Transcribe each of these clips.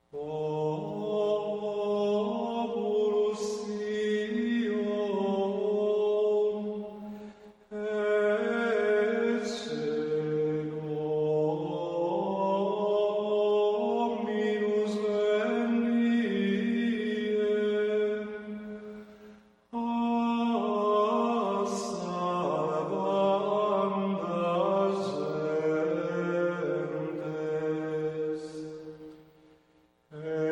Amen.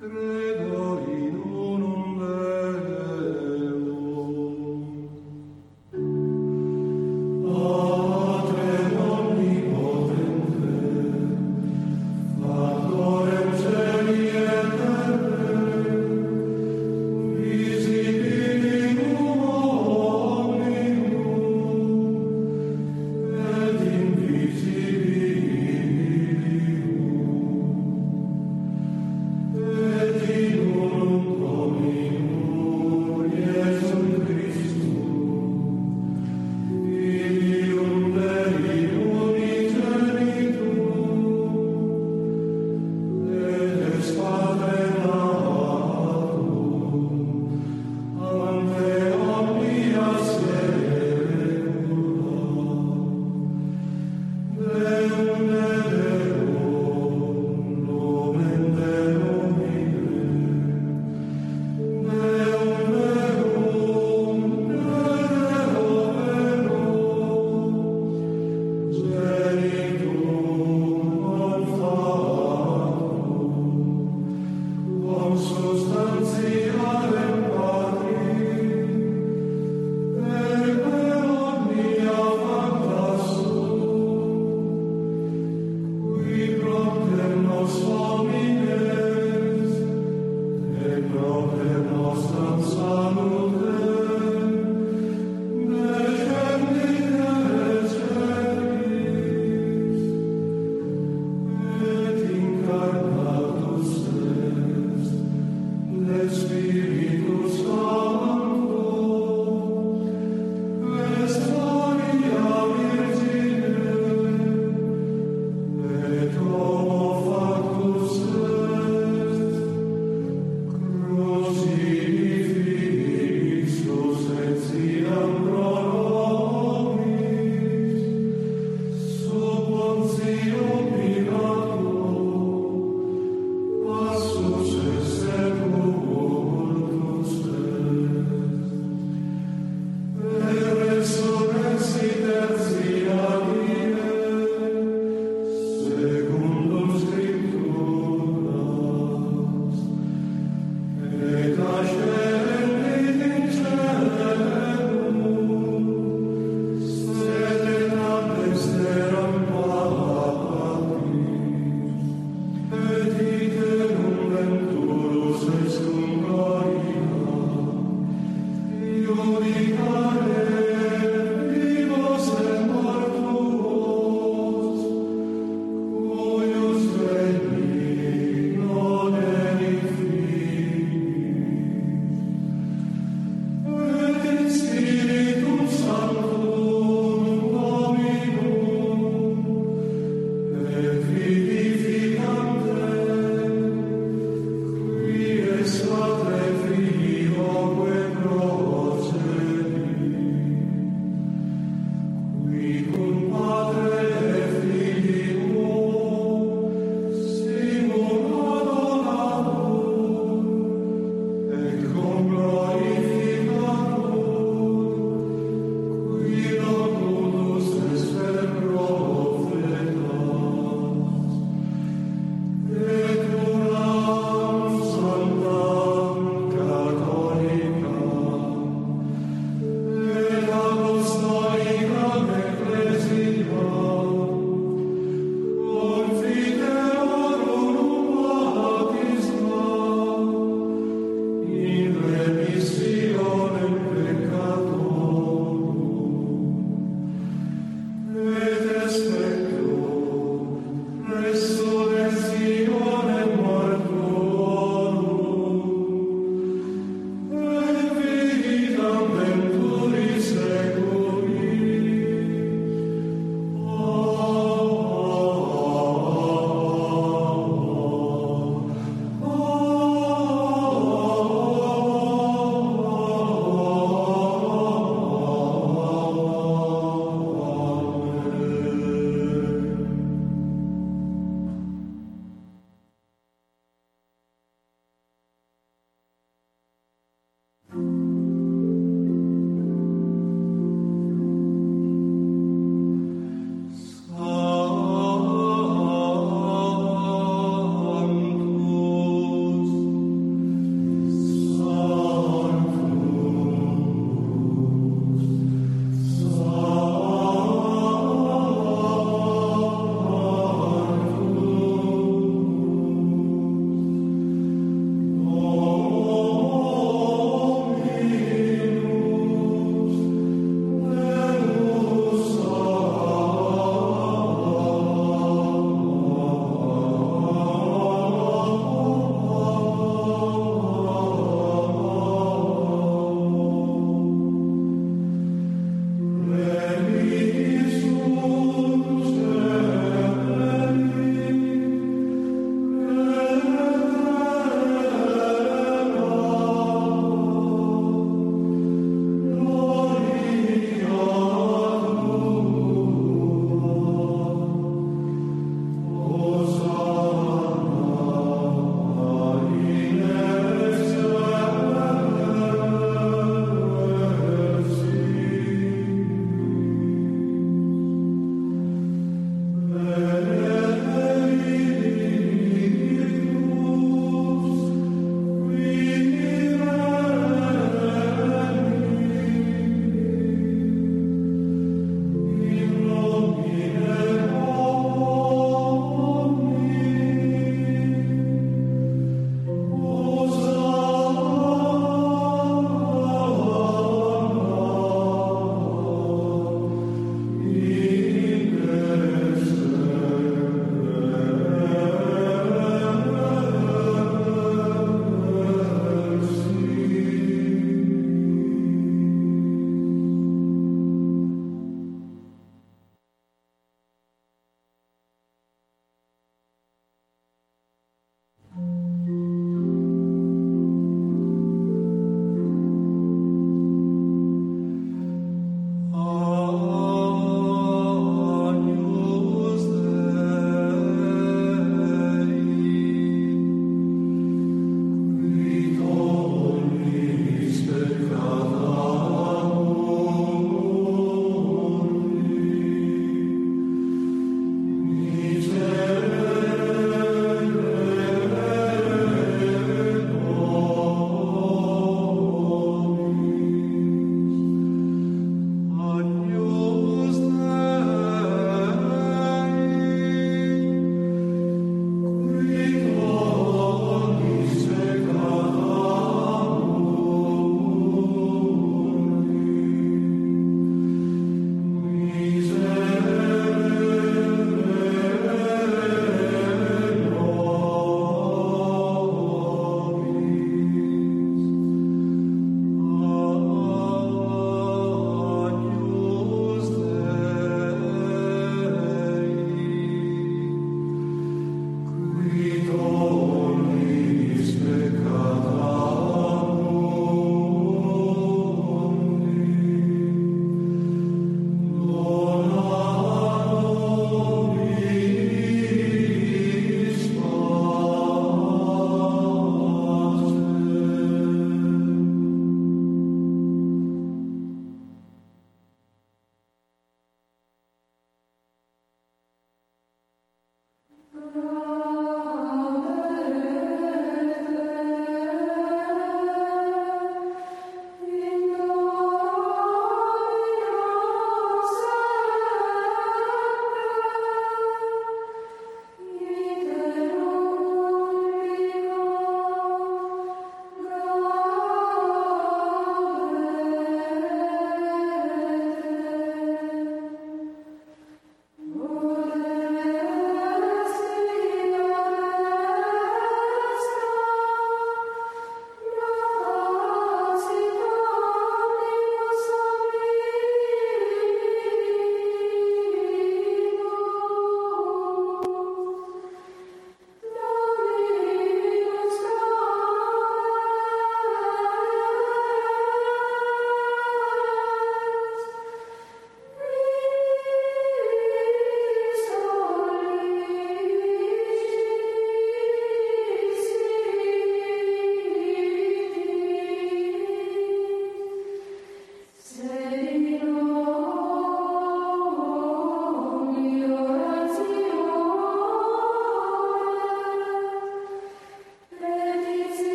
Amen.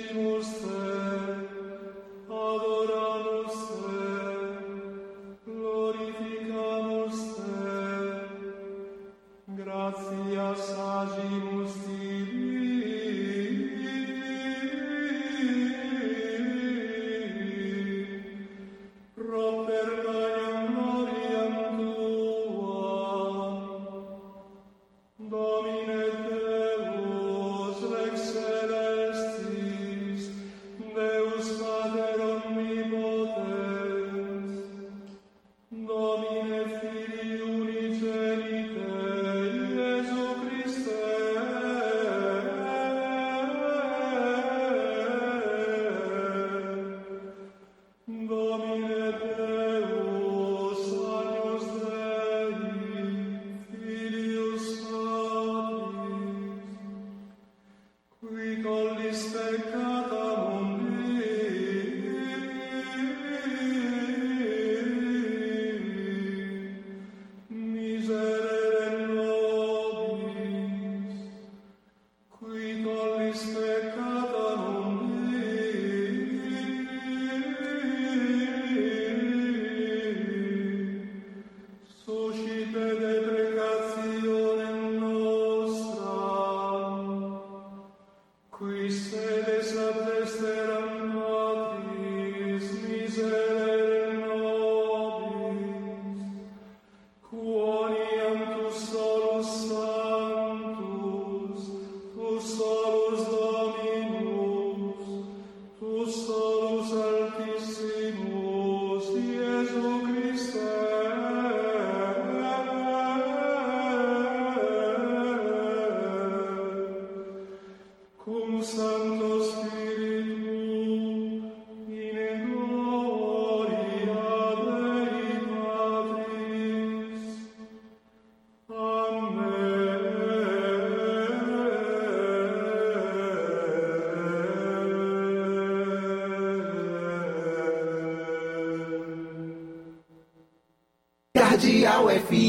Cardeal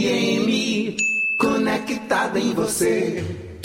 FM, conectada em você.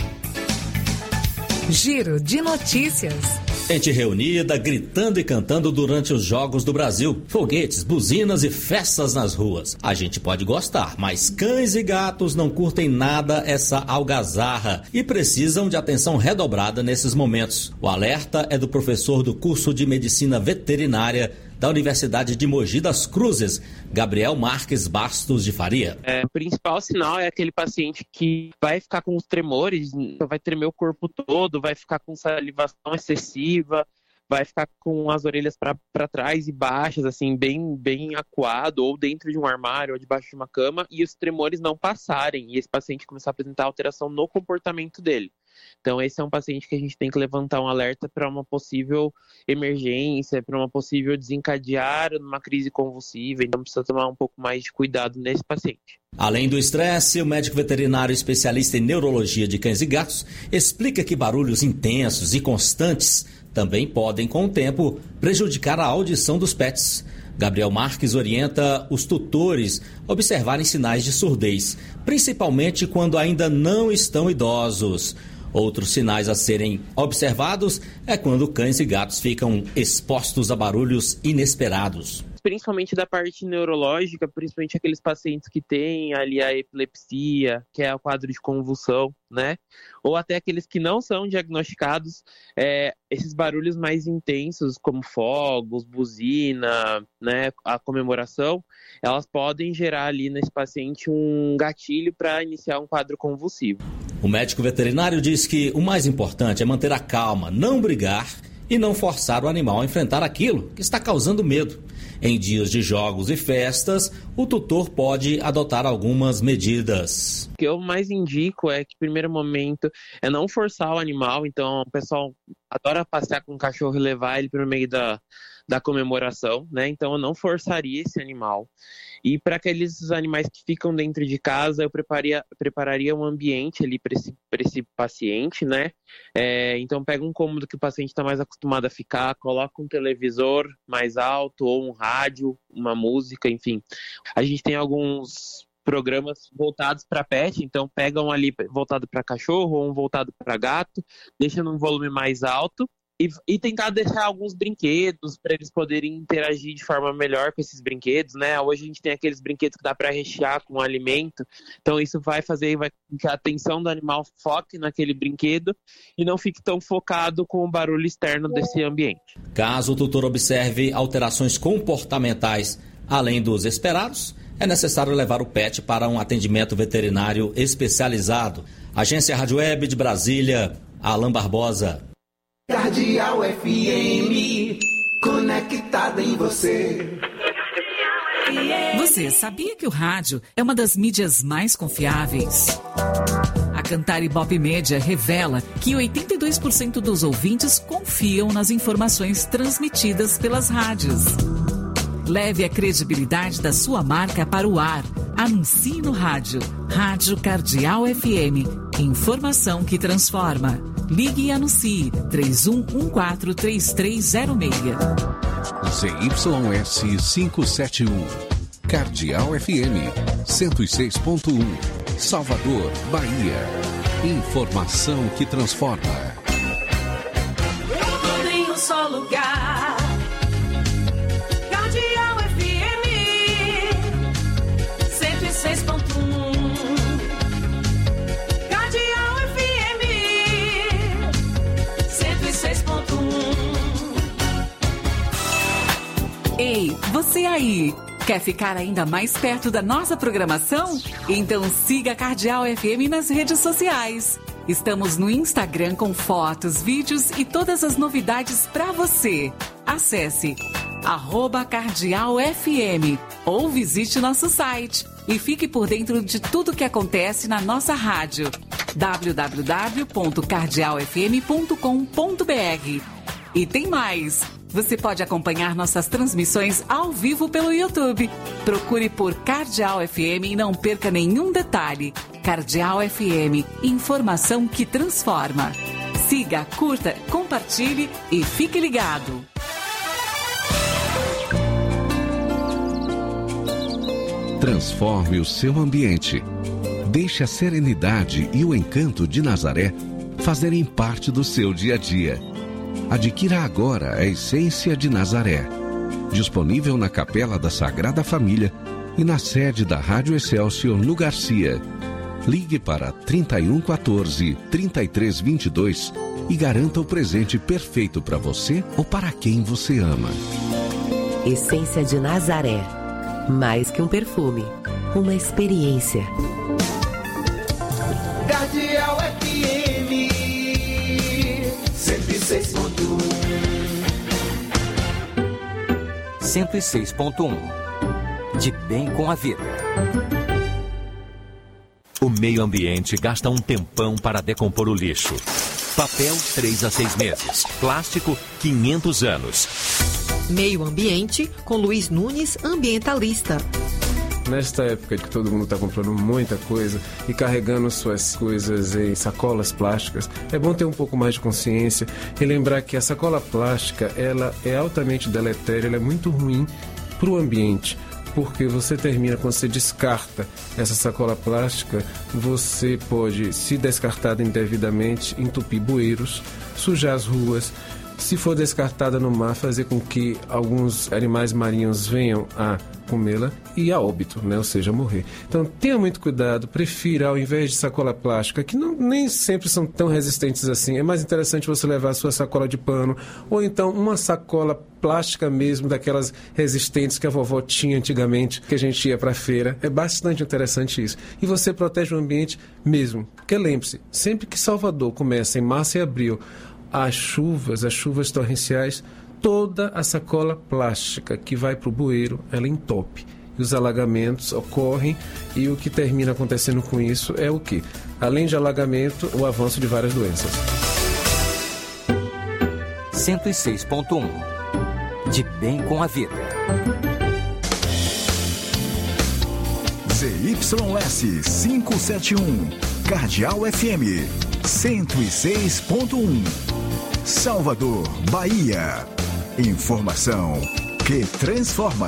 Giro de notícias. Gente reunida, gritando e cantando durante os Jogos do Brasil. Foguetes, buzinas e festas nas ruas. A gente pode gostar, mas cães e gatos não curtem nada essa algazarra e precisam de atenção redobrada nesses momentos. O alerta é do professor do curso de Medicina Veterinária da Universidade de Mogi das Cruzes, Gabriel Marques Bastos de Faria. O principal sinal é aquele paciente que vai ficar com os tremores, vai tremer o corpo todo, vai ficar com salivação excessiva, vai ficar com as orelhas para trás e baixas, assim, bem acuado, ou dentro de um armário, ou debaixo de uma cama, e os tremores não passarem, e esse paciente começar a apresentar alteração no comportamento dele. Então, esse é um paciente que a gente tem que levantar um alerta para uma possível emergência, para uma possível desencadear numa crise convulsiva. Então, precisa tomar um pouco mais de cuidado nesse paciente. Além do estresse, o médico veterinário especialista em neurologia de cães e gatos explica que barulhos intensos e constantes também podem, com o tempo, prejudicar a audição dos pets. Gabriel Marques orienta os tutores a observarem sinais de surdez, principalmente quando ainda não estão idosos. Outros sinais a serem observados é quando cães e gatos ficam expostos a barulhos inesperados. Principalmente da parte neurológica, principalmente aqueles pacientes que têm ali a epilepsia, que é o quadro de convulsão, né? Ou até aqueles que não são diagnosticados, esses barulhos mais intensos, como fogos, buzina, né, a comemoração, elas podem gerar ali nesse paciente um gatilho para iniciar um quadro convulsivo. O médico veterinário diz que o mais importante é manter a calma, não brigar e não forçar o animal a enfrentar aquilo que está causando medo. Em dias de jogos e festas, o tutor pode adotar algumas medidas. O que eu mais indico é que, primeiro momento, é não forçar o animal. Então, o pessoal adora passear com o cachorro e levar ele para o meio da comemoração, né? Então, eu não forçaria esse animal. E para aqueles animais que ficam dentro de casa, eu prepararia um ambiente ali para esse paciente, né? Então, pega um cômodo que o paciente está mais acostumado a ficar, coloca um televisor mais alto ou um rádio, uma música, enfim. A gente tem alguns programas voltados para pet, então pega um ali voltado para cachorro ou um voltado para gato, deixa num volume mais alto, E tentar deixar alguns brinquedos para eles poderem interagir de forma melhor com esses brinquedos, né? Hoje a gente tem aqueles brinquedos que dá para rechear com alimento, então isso vai que a atenção do animal foque naquele brinquedo e não fique tão focado com o barulho externo desse ambiente. Caso o tutor observe alterações comportamentais além dos esperados, é necessário levar o pet para um atendimento veterinário especializado. Agência Rádio Web de Brasília, Alan Barbosa. Cardeal FM, conectada em você. Você sabia que o rádio é uma das mídias mais confiáveis? A Cantar Ibope Média revela que 82% dos ouvintes confiam nas informações transmitidas pelas rádios. Leve a credibilidade da sua marca para o ar. Anuncie no rádio. Rádio Cardeal FM. Informação que transforma. Ligue e anuncie 31143306. ZYS 571. Cardeal FM 106.1. Salvador, Bahia. Informação que transforma. Tudo em um só lugar. Cardeal FM 106.1. Cardeal FM 106.1. Ei, você aí! Quer ficar ainda mais perto da nossa programação? Então siga a Cardeal FM nas redes sociais. Estamos no Instagram com fotos, vídeos e todas as novidades para você. Acesse @CardealFM ou visite nosso site e fique por dentro de tudo que acontece na nossa rádio. www.cardealfm.com.br. E tem mais! Você pode acompanhar nossas transmissões ao vivo pelo YouTube. Procure por Cardeal FM e não perca nenhum detalhe. Cardeal FM, informação que transforma. Siga, curta, compartilhe e fique ligado. Transforme o seu ambiente. Deixe a serenidade e o encanto de Nazaré fazerem parte do seu dia a dia. Adquira agora a Essência de Nazaré. Disponível na Capela da Sagrada Família e na sede da Rádio Excelsior no Garcia. Ligue para 3114-3322 e garanta o presente perfeito para você ou para quem você ama. Essência de Nazaré. Mais que um perfume, uma experiência. Cardeal FM 106.1. 106.1. De bem com a vida. O meio ambiente gasta um tempão para decompor o lixo. Papel, 3 a 6 meses. Plástico, 500 anos. Meio Ambiente, com Luiz Nunes, ambientalista. Nesta época que todo mundo está comprando muita coisa e carregando suas coisas em sacolas plásticas, é bom ter um pouco mais de consciência e lembrar que a sacola plástica, ela é altamente deletéria, ela é muito ruim para o ambiente. Porque você termina, quando você descarta essa sacola plástica, você pode, se descartada indevidamente, entupir bueiros, sujar as ruas. Se for descartada no mar, fazer com que alguns animais marinhos venham a comê-la e a óbito, né? Ou seja, morrer. Então, tenha muito cuidado, prefira, ao invés de sacola plástica, que nem sempre são tão resistentes assim, é mais interessante você levar a sua sacola de pano, ou então uma sacola plástica mesmo, daquelas resistentes que a vovó tinha antigamente, que a gente ia para a feira. É bastante interessante isso. E você protege o ambiente mesmo. Porque lembre-se, sempre que Salvador começa em março e abril, as chuvas torrenciais, toda a sacola plástica que vai para o bueiro, ela entope. E os alagamentos ocorrem e o que termina acontecendo com isso é o quê? Além de alagamento, o avanço de várias doenças. 106.1. De bem com a vida. ZYS 571. Cardeal FM 106.1. Salvador, Bahia. Informação que transforma.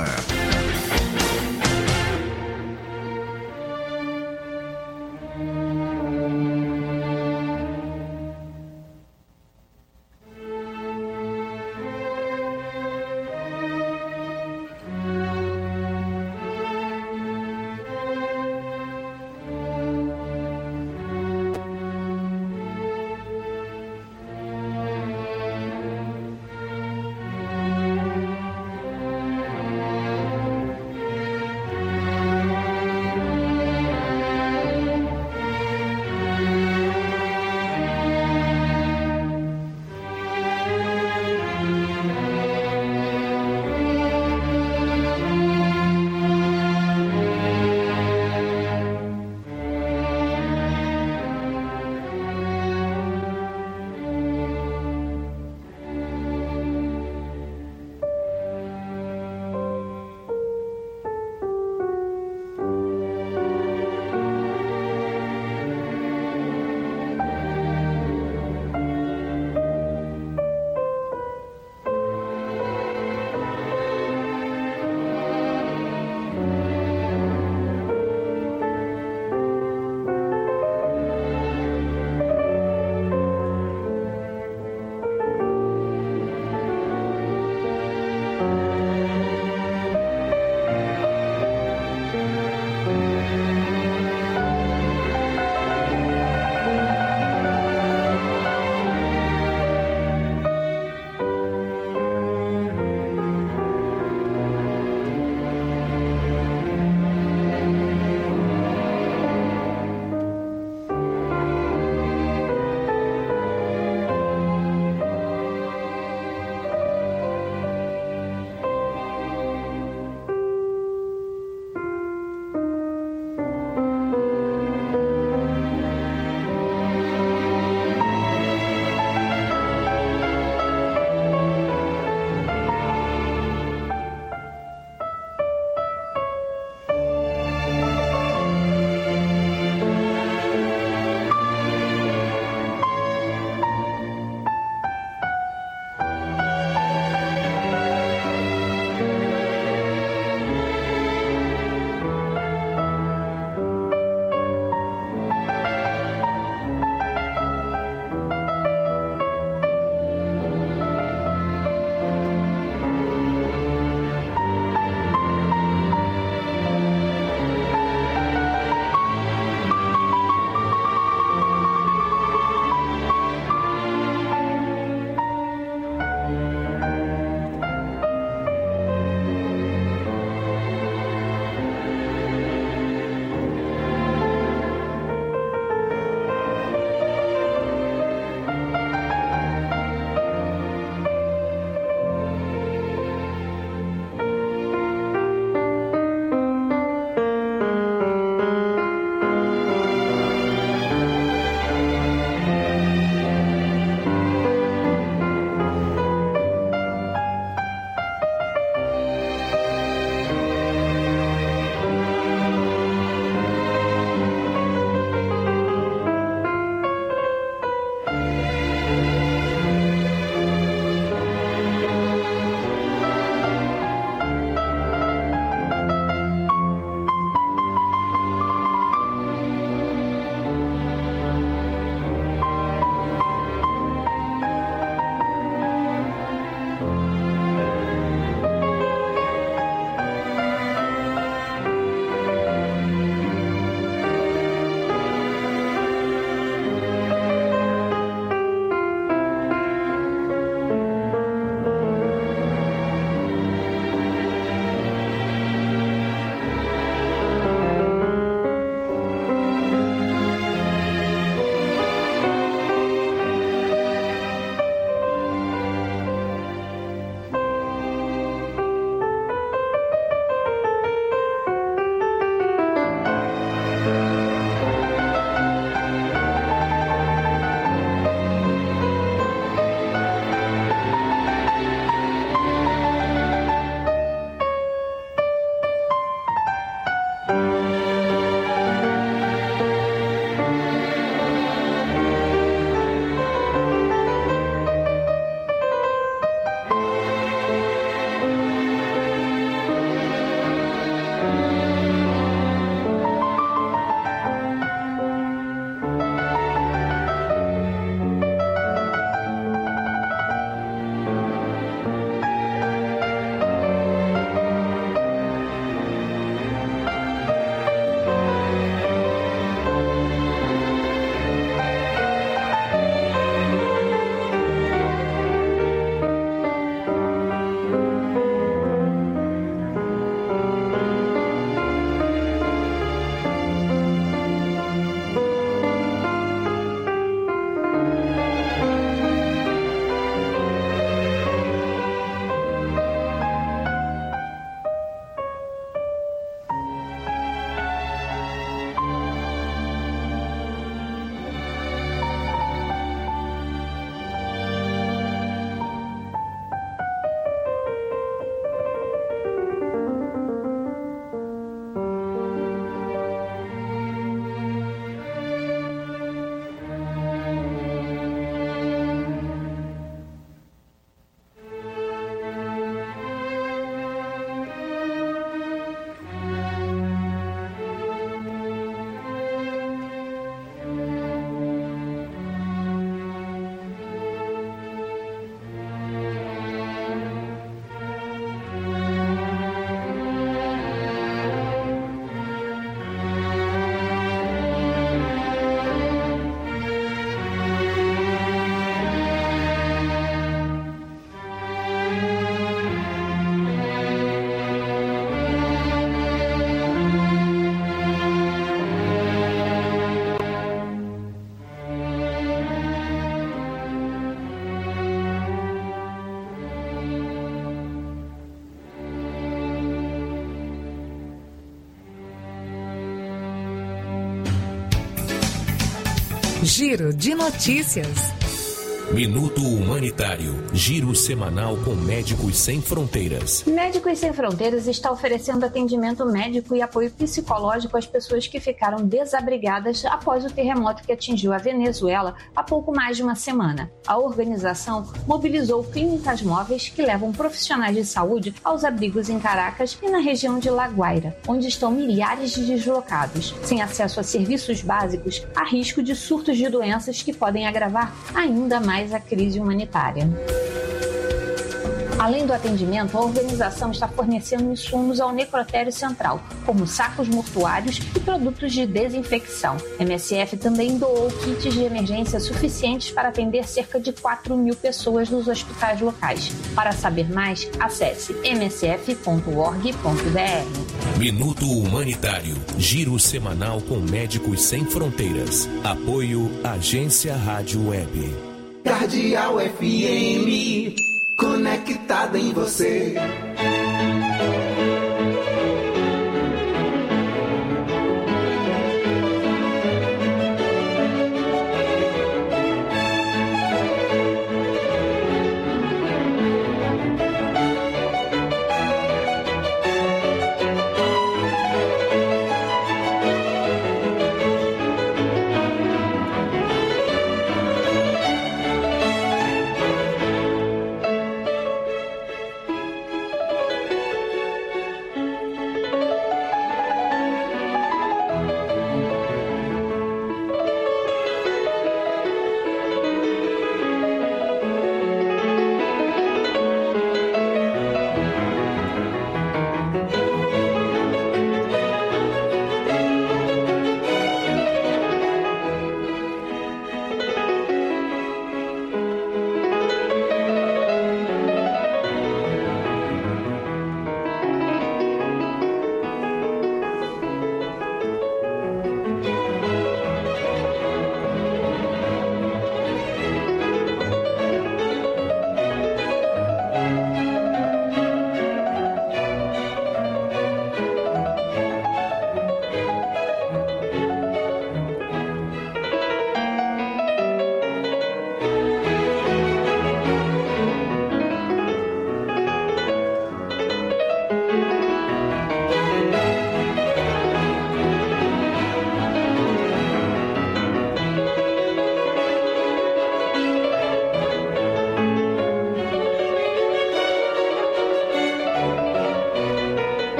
Giro de notícias. Minuto Humanitário. Giro semanal com Médicos Sem Fronteiras. Médicos Sem Fronteiras está oferecendo atendimento médico e apoio psicológico às pessoas que ficaram desabrigadas após o terremoto que atingiu a Venezuela há pouco mais de uma semana. A organização mobilizou clínicas móveis que levam profissionais de saúde aos abrigos em Caracas e na região de La Guaira, onde estão milhares de deslocados. Sem acesso a serviços básicos, há risco de surtos de doenças que podem agravar ainda mais a crise humanitária. Além do atendimento, a organização está fornecendo insumos ao necrotério central, como sacos mortuários e produtos de desinfecção. MSF também doou kits de emergência suficientes para atender cerca de 4.000 pessoas nos hospitais locais. Para saber mais, acesse msf.org.br. Minuto Humanitário. Giro semanal com Médicos Sem Fronteiras. Apoio Agência Rádio Web. Cardeal FM, conectada em você.